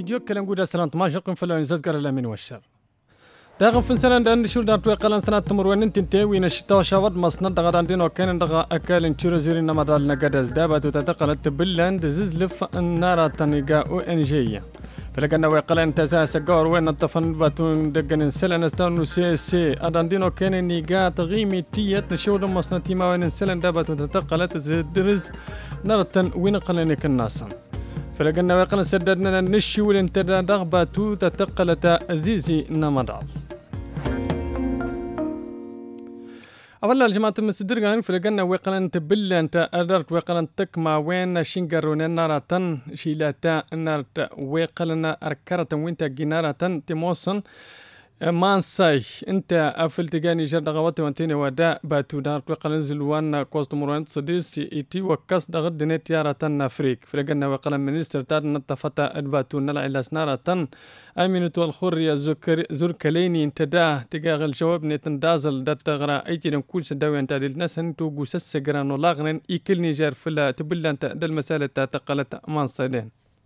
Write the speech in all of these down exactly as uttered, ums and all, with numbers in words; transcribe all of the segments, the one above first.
استديو كلام قودا سلام ما شقن فلان يزقر الأمين والشر داغن فنسان دان شول دار توقلان سنة تمر وين تنتهي وين الشتاء شاود مصنع دغا عندنا وكان دغا أكل انشرو زيرين نمدال نقدس دابت وتتقلت بلان دزز لف النار تنيقا او انجية فلقنا ويقلان تساس قور وين الطفن باتون دقن سلن استانو سي سي اداندينو كان نيقا تغيمي تيت نشود مصنع تيما وين سلن دابت وتتقلت زدرز نارتن وين قلنك الناس فلقنا ويقلان سددنا نشي والانتدى دغباتو تتقلت زيزي نمدال أولا الجماعة المسدرجان فلقنا ويقلن تبلا أنت أدرت ويقلن تكما وين شينجرون النارة شيلاتا النارة ويقلن أركرة وينتا جنارة تموصن مانساي انت افلت جاني جرد غواتي وانتيني ودا باتو دار وقلن زلوان كوست مروان صديس ايتي وكاس دغد نت يارة فريك فلقنا وقلن منستر تاد نتفتا ادباتو نلع الاسنارة امينة والخوريا زركليني انتدا تقاغل شواب نتن دازل دات غرا ايتي نكول سداوي انت دلناس انتو قوسس جرانو لاغنن ايكل نيجار فلا تبلا انت دل مسالة تقلت مانسايدين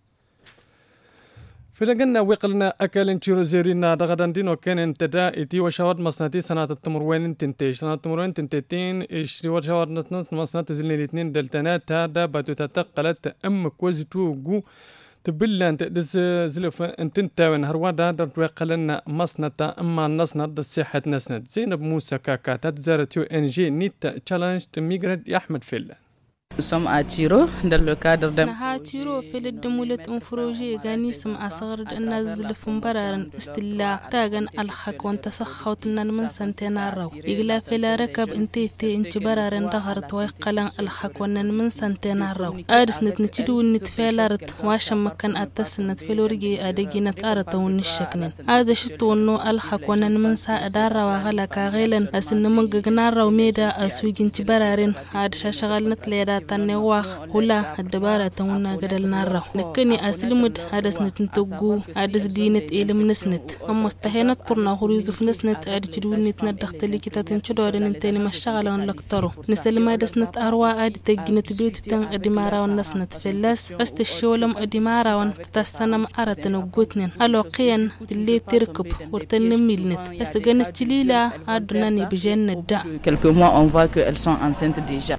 فلقنا ويقلنا أكل انشيرو زيرينا دغدان دينو كان انتدا إتي وشاورد مصناتي سنة التمروين تنتيش سنة التمروين تنتين إشري وشاورد نتنط مصنات زلين الاثنين دلتانات هذا باتو تتقلت أم كوزتو جو تبلا انت دز زلف انتنتا وين هروادا درت ويقلنا مصنتا أما نصنت دسيحة نسند زينب موسى كاكا تتزارت يو ان جي نيت تشالنج تميغرد يحمد فيلا Nous sommes à Tiro dans le cadre d'un نها تيرو في الدمولة انفروجي غاني سم أصغر النازل فمبرارن استلا تاغن الحق وانتسخوتنا من سنتين الرو يقلا في لا ركب انتي تي انت برارن دهرت ويقلن الحق ونن من سنتين الرو آرس نتنتجدو نتفالرت واشم مكان أتسنت فلورجي آدجي نتارت ونشكنن هذا شتو انو الحق ونن من سا دار وغلق غيلن أسن مغغنا رو ميدا أسويجين تبرارن هاد شاشغال نتليدا تنواخ هلا الدبارة تونا قدل نارو نكني أسلمد هذا نتنتجو هذا دينت إلم نسنت أما استهينت طرنا خريز في نسنت أرجدون نتندخت لي كتا تنشدور ننتني مشغلة ونلقطرو نسلم هذا سنت أروى أدي تجنت بيوت تن أدمارا ونسنت في اللاس أستشولم أدمارا ونتسنم أرت نوجتن ألوقيا اللي تركب ورتنميلنت أسجنت تليلا أدناني بجنة دا quelques mois on voit que elles sont enceintes déjà.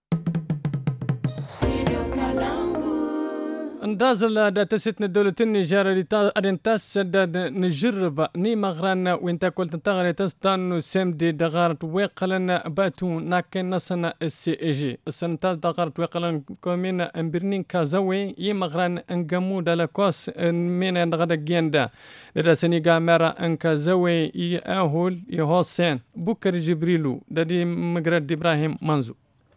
ندازل دا تستن الدولة النيجر اللي أدنتاس دا نجرب ني مغرانا وانتا قلت تغري تستان سمدي دغارت ويقلن باتو ناكن نسنا السي اي جي السنتاز دغارت ويقلن كومين امبرنين كازوي ي مغران انقامو دا لكوس من اندغدا جيندا دا سنيقا مارا انكازوي ي اهول ي حسين بكر جبريلو دا دي مغرد إبراهيم منزو.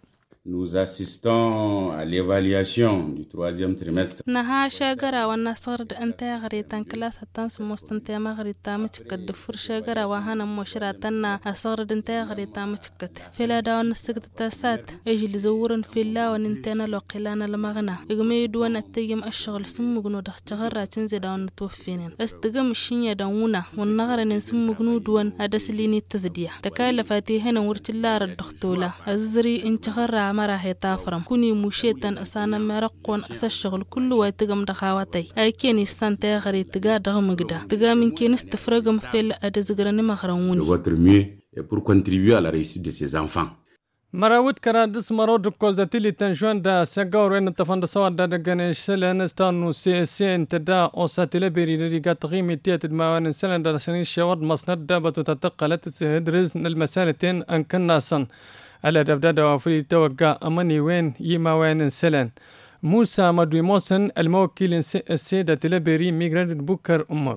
Nous assistons à l'évaluation du troisième trimestre. نها شاقرا والنصر أنت غريتان كلاس التنس مستنتي مغريتا متشكد دفر شاقرا وهانا مشراتنا أصغر أنت غريتا متشكد فلا داون السكت التاسات اجي لزورن في الله وننتينا لوقلانا المغنى اقمي دوان التيم الشغل سمقنو دخ تغرى تنزي داون نتوفينين استقم الشنيا داونا والنغر نسمقنو دوان أدسليني التزدية تكايل فاتيهنا ورتلار الدختولة الزري انتغرى مرة هي تافرم كوني مشيتن أسانا مرقون أسا الشغل كله ويتقم دخاواتي أي كيني سانتي غري تقا دغم قدا تقا من كيني استفرقم فيل أدزقراني مغروني. Votre mieux est pour contribuer à la réussite de ses enfants. مراود كرادس مرود كوز دا تيلي تنجوان دا ساقور وين التفند سواد دا دقانيش سلان استانو سي سي انت دا او ساتيلا بيري لريقات تغيمي تيات دماوان سلان دا سنين شواد مصند دا باتو تتقلت سهد رزن المسالتين ان كناسن على دفدادا وفري توقع أماني وين يما وين سلان موسى مدوي موسن الموكل السيدة تلبري ميغراد بوكر أمر.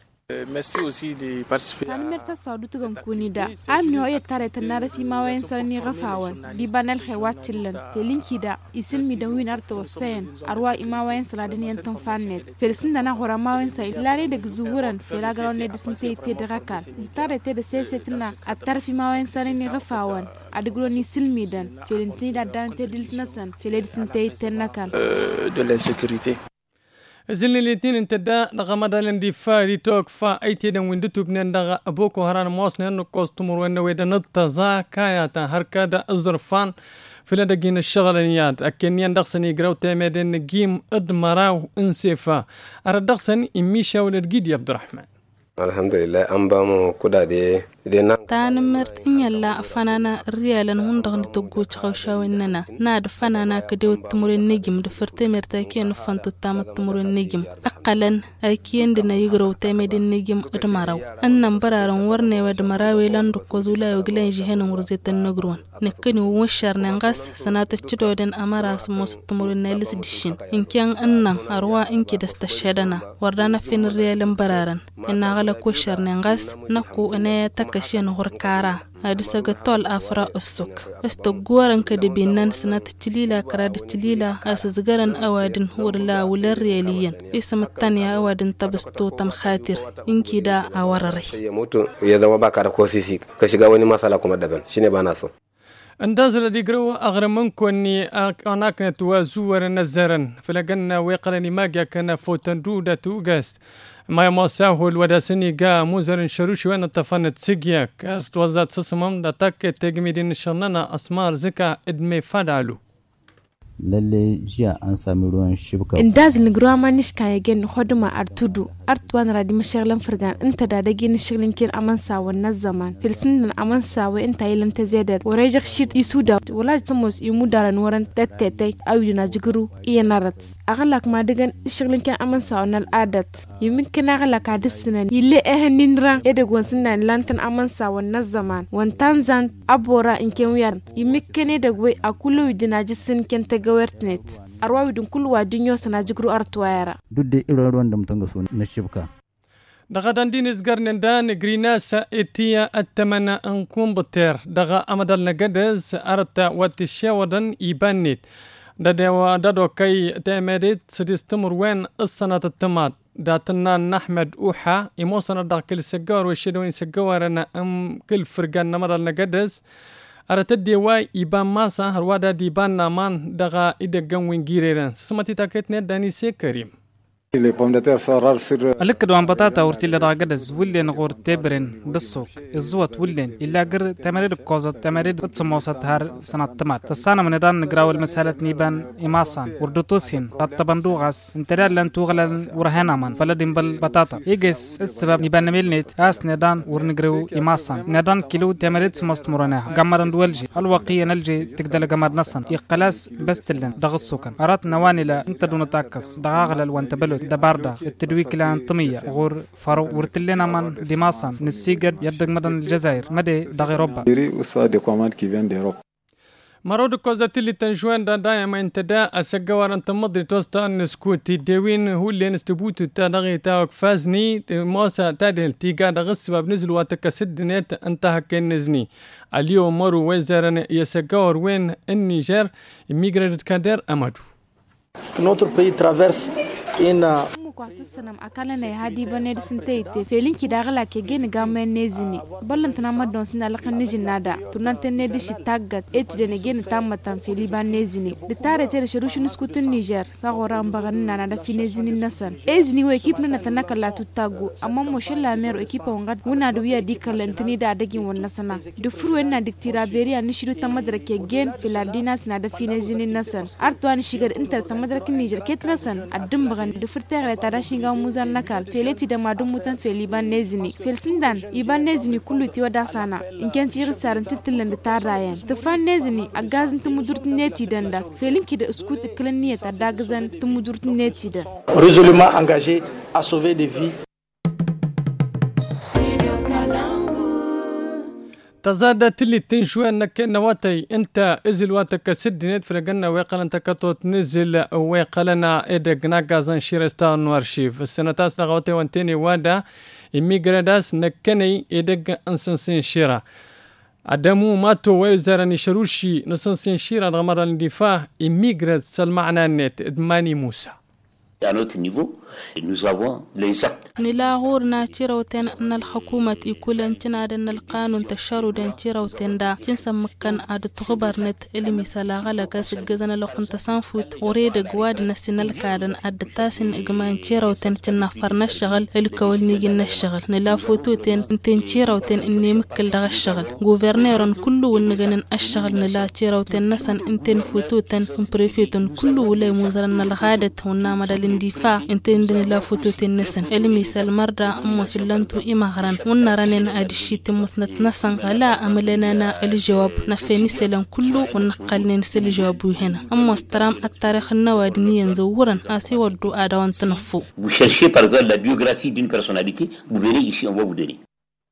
Merci aussi les participants. Tan merta saudu tugam kunida. Amni o yetare tanara fi mawayen sarani gafawan. Di banal khawatchillan. Pelinkida isil mi dawin arto sen. Arwa imawayen saladin yantan fannet. Felsin dana hora mawayen sai lare de zuhuran felagaron ne disnte te de rakal. Tare te de sesetina atar fi mawayen sarani gafawan. Adigro ni silmidan. Felintni da dante diltnasan. Feledisnte tenakal. De la sécurité. زلني الاثنين انت دا دغا مدالن دي فاري توك فا اي تيدن ويندتو بنين دغا ابوكو هران موصن انو كوستمر وين ويدا نتزا كاياتا هركا دا ازرفان في لدقين الشغلانيات اكنيان دغسن يقراو تامدين جيم ادمراو انسيفا ارى دغسن اميشا ولدقيد يا عبد الرحمن. الحمد لله أنبامو كودا دي تان مرت إنيلا فنانا ريالا هندغن تقوش خوشاويننا ناد فنانا كديو التمر النجم دفرت مرتاكين فانتو تام التمر النجم أقلا أكين دنا يقرو تامد النجم ادمراو أن نمبرارن ورني ودمراوي لاندو كوزولا وقلين جهن ورزيت النقرون نكني ومشار ننغاس سنات الشدودن أماراس موس التمر النيلس ديشين إن كان أنن أروا إنكي دستشادنا ورانا فين الريال مبرارن إن غلا كوشار ننغاس نكو إنايا كشين هركارا هذا سجتول أفرا السوق استجوارن كدبينان سنة تليلا كراد تليلا أسزجرن أوادن ورلا ولا رياليا اسم الثانية أوادن تبستو تم خاطر إنكي دا أورري يموتوا يدا ما بكر كوسيسي كشجاوني ما سلاكم الدبن شنو بناسو اندازل ديجرو اغرمنكو اني اناك نتوازور نزرن فلقنا ويقلني ماجا كان فوتندو دا توغست ما يمساه الوداسني جا موزر شروش وين التفنت سجيا كاستوزات سسمم دا تك تجميدين شننا اسمار زكا ادمي فدالو lalle jiya an sami ruwan shibka indaz nigruwa ma nishka yegen hoduma artudu artwan radi mashaglan firgan inta da dage nishiglin kin amansa wannan zaman filsin amansa wa inta yilan ta zedat warajak shit isuda wala tamos imudaran waran tattete awina jigru iyenarat agalak ma digan shiglin kin amansa wannan adat yimin kana agalak adisnan yille ehanin ran ede gonsinan lantan amansa wannan zaman wantan zan abora inken wiyar yimikene dagwe akulu widina jisin ken ta gawertnet arwawi dun kulwa dinyo sana jigru artwayara dudde irin ruwan da mutum ga so na shibka daga dandinis garnen dan grinasa etiya attamana an kumbuter daga amadal nagadez arta watishawadan ibanit dadawa dado kai temerit sidistumur wen السنة التمات داتنا نحمد اوحا يموسنا دا كل سجار وشدوين سجارنا ام كل فرقان نمر نقدس أرتدي واي إبان ماسا هروادا دي بان نامان دغا إدا جنوين جيريران سمتي تاكتنا داني سي كريم ألك دوان بطاطا ورتيل راقدز ولين غور تبرن بالسوق الزوت ولين إلا قر تمريد بقوزة تمريد بتصموصة هار سنة تمات تسانا من دان نقراو المسالة نيبان إماسان وردوتوسين تطبندوغاس انترال لان توغلان ورهانا من فلدين بل بطاطا إيجيس السبب نيبان نميلنيت آس ندان ورنقراو إماسان ندان كيلو تمريد سمست مراناها قمران دولجي الواقية نلجي تقدل قمر نصن إقلاس بستلن دغسوكا أرات نواني لا انت دون تاكس دغاغل الوانتبلو دباردا التدويك لان طمية غور فرو ورتلنا من دماسان نسيجد يدق مدن الجزائر مدى دغي روبا مرود كوزات اللي تنجوان دا دايما انت دا اسجوار انت مضري توستا نسكوتي ديوين هو اللي نستبوتو تا دغي تاوك فازني موسى تادل تيقا دغي السبب نزل واتكسد نيت انت هكين نزني اليوم مرو وزارن يسجوار وين النيجر ميغرد كادر امادو Notre pays traverse une kwata sanam akala ne hadi bane da sintaite felin ki dagala ke gen gamen nezini ballan tana madon sina lakan nijin nada tunan tenne dishi taggat eti de ne gen tamatan feli ban nezini de tare tere shirushin skutin Niger ta gora ambagan nana da finezini nasan ezini we ekip na tanaka la tutagu amma mo shella mero ekipa wangat wuna da wiya dikalantini da dagin wannan sana de furu enna diktira beriya ni shiru tamadra ke gen filandina sina da finezini nasan artwan shigar inter tamadra kin Niger ket nasan addum bagan de furtere tarashinga muzan nakal feleti da madum mutan feli ban nezini felsindan iban nezini kullu ti wada sana inken ci risaran titillan da tarayan tufan nezini agazin tumudurtin neti danda felin ki da uskut klaniya ta dagazan tumudurtin neti da résolument engagé à sauver des vies. تزادت اللي تنشوي انك نواتي انت ازل واتك سدنت فرقنا ويقل انت كتوت نزل ويقلنا ادق ناقازن شيرستان وارشيف السنة تاس لغوتي وانتيني وادا اميغراداس نكني ادق انسنسين شيرا ادمو ماتو ويزارني شروشي نسنسين شيرا غمر الاندفاع اميغراد سلمعنا النت ادماني موسى À notre niveau, nous avons les actes. نلاغور ناتشيروتين أن الحكومة يكون انتنا أن القانون تشارو دانتشيروتين دا جنسا مكان عاد تخبرنت اللي مثلا غلقا سجزنا لو قنت سانفوت وريد قواد نسين الكادن عاد تاسين إجمان تشيروتين تنا فرنا الشغل الكول نيجينا الشغل نلا فوتوتين انتين تشيروتين إني مكل دغ الشغل غوفرنيرون كله ونجنن الشغل نلا تشيروتين نسن انتين فوتوتين امبريفيتون كله ولا موزرنا الغادت هنا مدى الاندفاع انتين دنلا فوتوتين نسن اللي مثال مرة مسلنتو إمغران ونرانين أدشيت مسنت نسن على أملنا الجواب نفني سلام كله ونقلنا نسل جوابه هنا أما استرام التاريخ النوادني ينزورا أسي ودو أدوان تنفو. Vous cherchez par exemple la biographie d'une personnalité, vous verrez ici on va vous donner.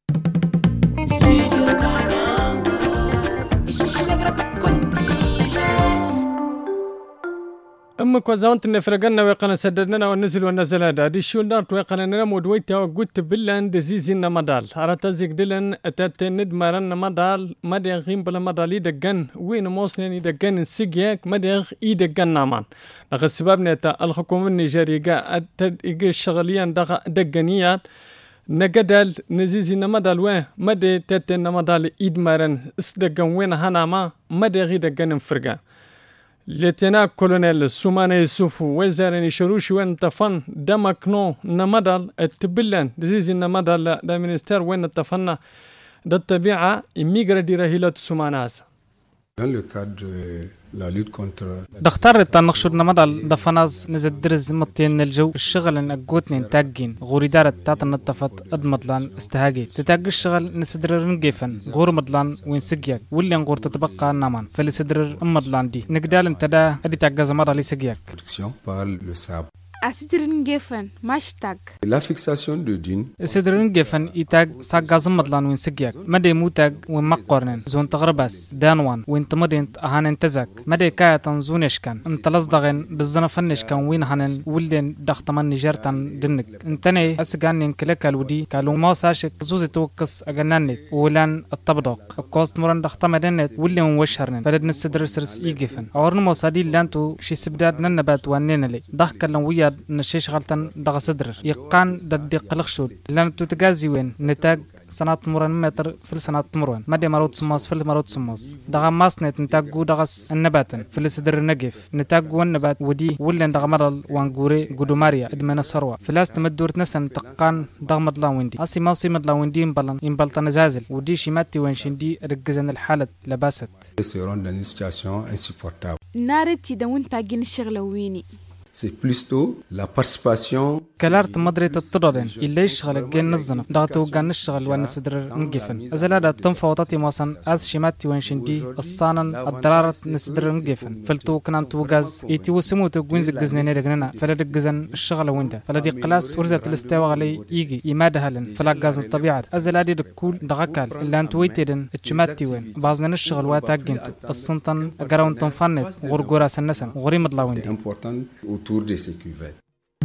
أما كوزانت نفرقنا ويقنا سددنا ونزل ونزل هذا دي شو دارت ويقنا نرم ودويتا وقلت بلان دزيزنا مدال أرتزق دلن أتات ندمرن مدال مدى غيم بلا مدالي دقن وين موصلين دقن السجيك مدى إي دقن نامان لغا السباب نتا الحكومة النيجيرية أتد إيجي الشغليان دقنيات نقدل نزيزنا مدال وين مدى تاتنا مدال إيد مرن اسدقن وين هناما مدى غي دقن فرقان لتنا كولونيل سوماني يوسف وزارني شروش وين تفن دمكنو نمدال التبلن دزيز النمدال دا منستر وين التفن دا الطبيعة إميغرا دي رهيلة سوماناس. Dans le cadre de la lutte contre دختار التنقشر نمدال دفناز نزد درز مطين الجو الشغل ان اقوتني تاجين غوري دارت تاتا نطفت ادمدلان استهاجي تتاج الشغل نسدرر نجيفن غور مدلان وين سجيك واللي نغور تتبقى نامان فاللي سدرر امدلان دي نقدال انتدا ادي تاجز مدالي سجيك. أسدرن جيفن ماشتاج. La fixation de dune. أسدرن جيفن إتاج ساقاز مدلان وين سجيك مدى موتاج وين مقارنن زون تغربس دانوان وين تمدين أهان انتزاك مدى كاية تنزونش كان انت لصدغن بالزنا فنش كان وين هنن ولدن دختمان نجارتان دنك انتني أسجان ينكلك الودي كالو ما ساشك زوزي توقس أجننت ولان الطبدق القاست مرن دختمدنت ولي وشهرن فلدن السدر سرس إيجيفن أورن مصادي لانتو شي سبداد ننبات وانين لي ضحك لنويا نشيش غلطن دغ صدر يقان ددي قلقشود لان تتجازي وين نتاج سنات مرن متر في السنات مرن مدي مرود سماس في المرود سماس دغ ماسنت نتاجو دغس النباتن في الصدر نجف نتاجو النبات ودي ولن دغ مرل وانغوري غدوماريا ادمنا سروا فلاس تمدورت نسن تقان دغ مدلا ويندي اسي ماسي مدلا ويندي مبلن يمبلطن نزازل ودي شيماتي وين شندي رجزن الحاله لباست seront dans une situation insupportable. نارتي دون تاجين الشغله ويني C'est plutôt la participation. كلارت مدريت التدرين اللي يشغل جن الزنف دعتو جن الشغل ونسدر نجفن أزلا تنفوتاتي مثلا أز شماتي وينشندي الصانا الدرارة نسدر نجفن فلتو كنان توجاز يتي وسموتو جوينز جزنين رجنا فلدك جزن الشغل وينده فلدي قلاس ورزة الاستواء عليه يجي يماده هلن فلا جاز الطبيعة أزلا دي دكول دغكال اللي أنت ويتدن شماتي وين بعضنا الشغل واتاجنتو الصنطن جراون تنفنت غرغورا سنسن غري مدلاويندي autour de ces cuvettes.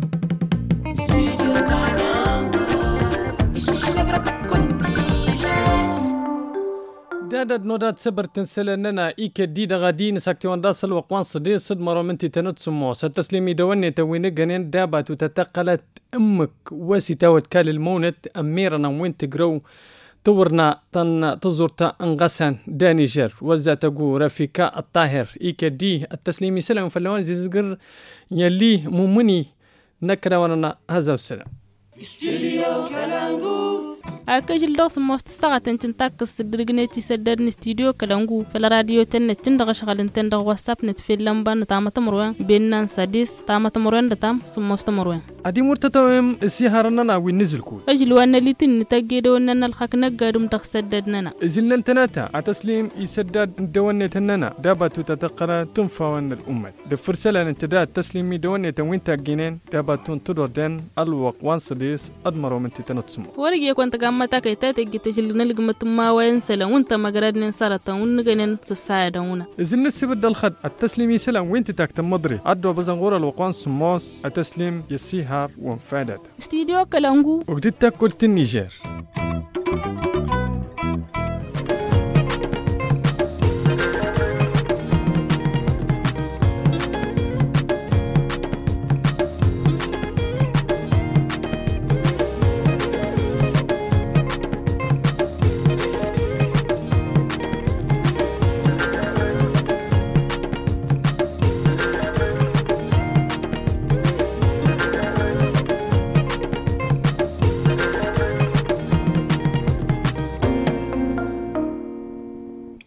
دادد نودات سبر تنسلننا إيك ديدا غادين ساكتي وانداسل وقوان صدي صد مرة منتي تنت سمو ستسليمي دواني تويني جنين دابات وتتقلت أمك وسيتاوت كال المونت أميرنا وين تقرو تورنا تن تزورتا انغسان دانيجر وزاتقو رفيقا الطاهر إيك دي التسليمي سلام فلوان زيزقر يلي ممني نكرا وننا هذا السلام استديو كلامغو أكجل دوس مستساغة تنتاكس درجنتي سدرن استديو كلامغو فلا راديو تن تندغ شغل تندغ واتساب نتفيل لمبان تامة مروان بينان ساديس تامة مروان دتام سموست مروان أدي مرتتوهم سيهارنا ونزل كول أجل وانا لتن نتاجد وانا الخاك نقادم تخسددنا إزلنا التناتا عتسليم يسدد دوانة تننا داباتو تتقرى تنفى وانا الأمة دفرسلة انتداد تسليمي دوانة وين تاجينين داباتون تدودن الوق وان سديس أدمرو من تتنتصمو ورقي كنت قامتا كيتات جتشل نلقمة ما وين سلام وانت مقرد ننسارتا ونقنن سسايدا ونا إزلنا السبد الخد التسليمي سلام وين تتاكتم مدري عدوا بزنغورة الوقوان سموس التسليم يسيها وانفادت استديو كلامغو وقدت تاكل النيجر